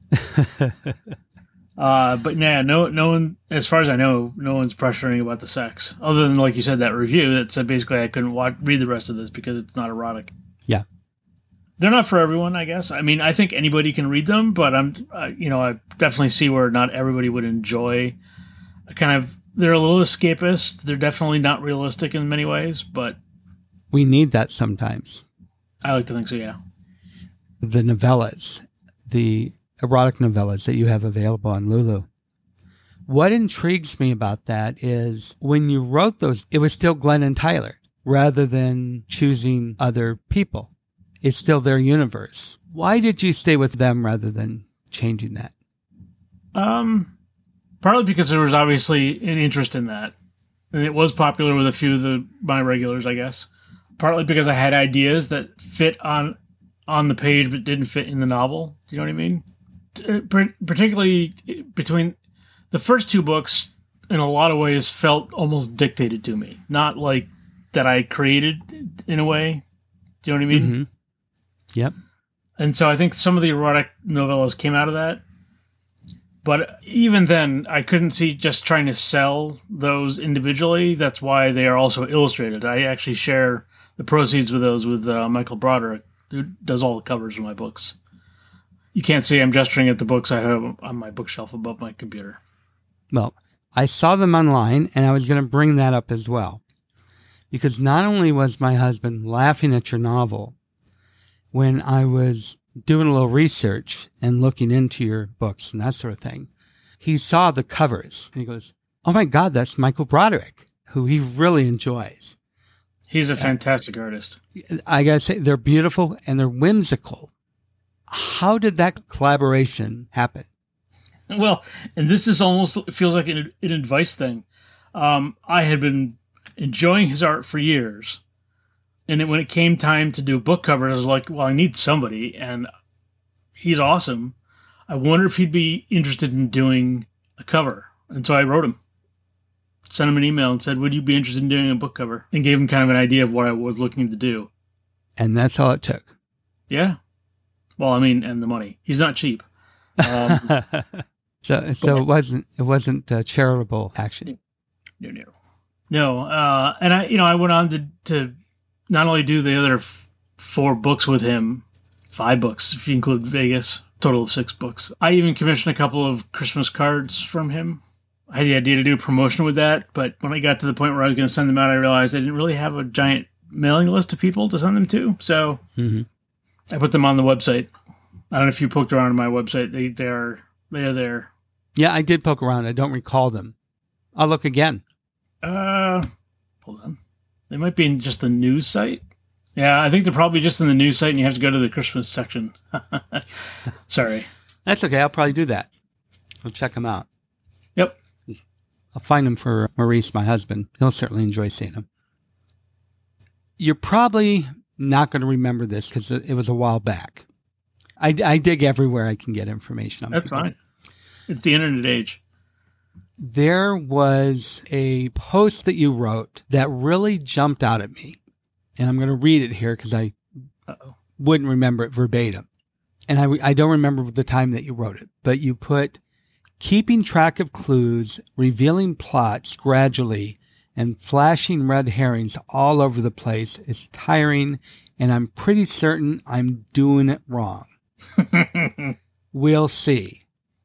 Uh, but yeah, no, no one, as far as I know, no one's pressuring about the sex. Other than, like you said, that review that said basically I couldn't watch, read the rest of this because it's not erotic. Yeah. They're not for everyone, I guess. I mean, I think anybody can read them, but I'm, uh, you know, I definitely see where not everybody would enjoy a kind of, they're a little escapist. They're definitely not realistic in many ways, but we need that sometimes. I like to think so, yeah. The novellas, the erotic novellas that you have available on Lulu. What intrigues me about that is when you wrote those, it was still Glenn and Tyler rather than choosing other people. It's still their universe. Why did you stay with them rather than changing that? Um, partly because there was obviously an interest in that. And it was popular with a few of the my regulars, I guess. Partly because I had ideas that fit on on the page but didn't fit in the novel. Do you know what I mean? Particularly between the first two books, in a lot of ways, felt almost dictated to me. Not like that I created in a way. Do you know what I mean? Mm-hmm. Yep. And so I think some of the erotic novellas came out of that. But even then, I couldn't see just trying to sell those individually. That's why they are also illustrated. I actually share the proceeds with those with uh, Michael Broderick, who does all the covers of my books. You can't see I'm gesturing at the books I have on my bookshelf above my computer. Well, I saw them online, and I was going to bring that up as well. Because not only was my husband laughing at your novel, when I was doing a little research and looking into your books and that sort of thing, he saw the covers, and he goes, oh my God, that's Michael Broderick, who he really enjoys. He's a fantastic uh, artist. I got to say, they're beautiful, and they're whimsical. How did that collaboration happen? Well, and this is almost it feels like an, an advice thing. Um, I had been enjoying his art for years, and it, when it came time to do a book cover, I was like, well, I need somebody, and he's awesome. I wonder if he'd be interested in doing a cover. And so I wrote him, sent him an email and said, would you be interested in doing a book cover? And gave him kind of an idea of what I was looking to do. And that's all it took. Yeah. Well, I mean, and the money. He's not cheap. Um, so, so it wasn't it wasn't a charitable action. No, no, no. Uh, and I, you know, I went on to to not only do the other f- four books with him, five books if you include Vegas, total of six books. I even commissioned a couple of Christmas cards from him. I had the idea to do a promotion with that, but when I got to the point where I was going to send them out, I realized I didn't really have a giant mailing list of people to send them to, so. Mm-hmm. I put them on the website. I don't know if you poked around on my website. They they are they are there. Yeah, I did poke around. I don't recall them. I'll look again. Uh, hold on. They might be in just the news site. Yeah, I think they're probably just in the news site, and you have to go to the Christmas section. Sorry. That's okay. I'll probably do that. I'll check them out. Yep. I'll find them for Maurice, my husband. He'll certainly enjoy seeing them. You're probably not going to remember this because it was a while back. I, I dig everywhere I can get information on That's people. fine. It's the internet age. There was a post that you wrote that really jumped out at me. And I'm going to read it here because I Uh-oh. wouldn't remember it verbatim. And I, I don't remember the time that you wrote it. But you put, keeping track of clues, revealing plots gradually, and flashing red herrings all over the place is tiring, and I'm pretty certain I'm doing it wrong. We'll see.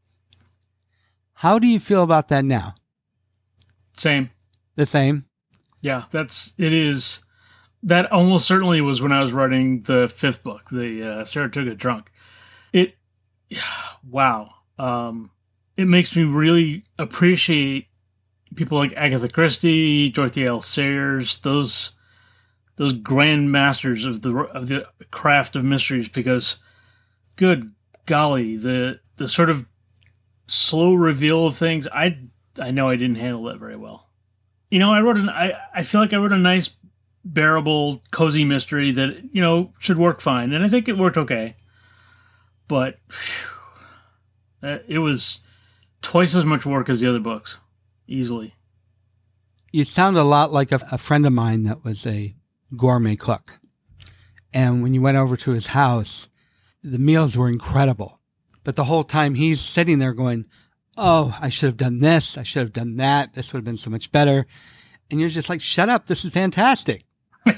How do you feel about that now? Same. The same? Yeah, that's, it is. That almost certainly was when I was writing the fifth book, the uh, Saratoga Drunk. It, wow. Um, it makes me really appreciate people like Agatha Christie, Dorothy L. Sayers, those those grand masters of the of the craft of mysteries, because good golly, the the sort of slow reveal of things, I I know I didn't handle that very well. You know, I wrote an I, I feel like I wrote a nice, bearable, cozy mystery that, you know, should work fine, and I think it worked okay. But whew, it was twice as much work as the other books. Easily. You sound a lot like a, a friend of mine that was a gourmet cook. And when you went over to his house, the meals were incredible. But the whole time he's sitting there going, oh, I should have done this. I should have done that. This would have been so much better. And you're just like, shut up. This is fantastic.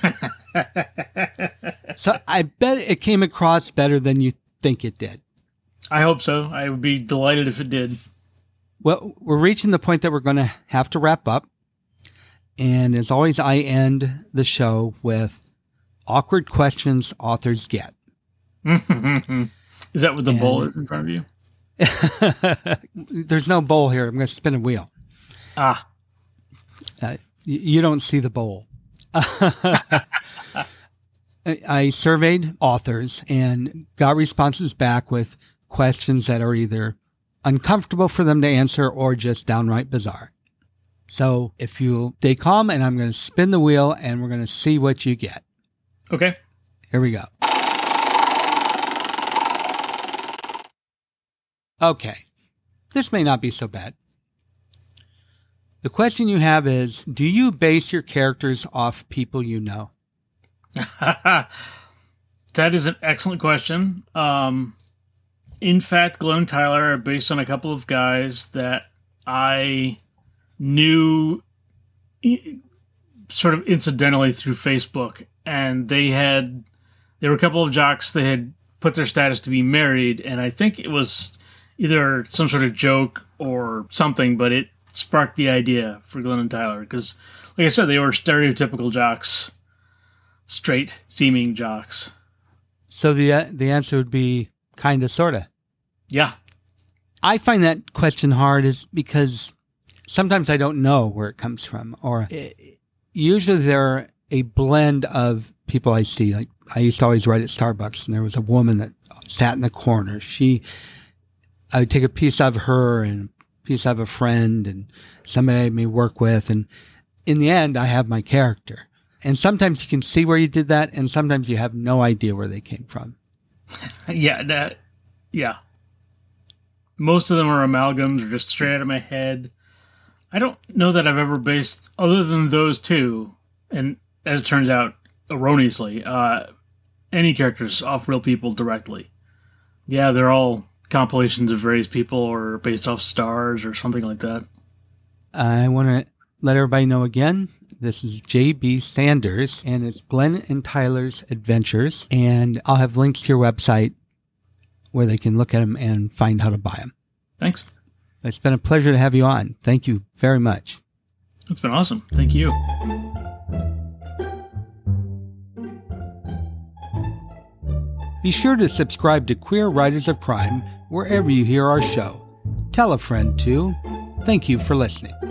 So I bet it came across better than you think it did. I hope so. I would be delighted if it did. Well, we're reaching the point that we're going to have to wrap up. And as always, I end the show with awkward questions authors get. Is that what the and, bowl is in front of you? There's no bowl here. I'm going to spin a wheel. Ah. Uh, you don't see the bowl. I surveyed authors and got responses back with questions that are either uncomfortable for them to answer or just downright bizarre. So if you stay calm, and I'm going to spin the wheel and we're going to see what you get. Okay. Here we go. Okay. This may not be so bad. The question you have is, do you base your characters off people you know? That is an excellent question. Um, in fact, Glenn and Tyler are based on a couple of guys that I knew sort of incidentally through Facebook. And they had, there were a couple of jocks that had put their status to be married. And I think it was either some sort of joke or something, but it sparked the idea for Glenn and Tyler. Because, like I said, they were stereotypical jocks. Straight seeming jocks. So the uh, the answer would be kind of, sort of. Yeah. I find that question hard is because sometimes I don't know where it comes from. Or it, usually they're a blend of people I see. Like I used to always write at Starbucks, and there was a woman that sat in the corner. She, I would take a piece of her and a piece of a friend and somebody I may work with. And in the end, I have my character. And sometimes you can see where you did that, and sometimes you have no idea where they came from. yeah, that, yeah. Most of them are amalgams or just straight out of my head. I don't know that I've ever based, other than those two, and as it turns out, erroneously, uh, any characters off real people directly. Yeah, they're all compilations of various people or based off stars or something like that. I want to let everybody know again, this is J B Sanders, and it's Glenn and Tyler's Adventures. And I'll have links to your website where they can look at them and find how to buy them. Thanks. It's been a pleasure to have you on. Thank you very much. It's been awesome. Thank you. Be sure to subscribe to Queer Writers of Crime wherever you hear our show. Tell a friend, too. Thank you for listening.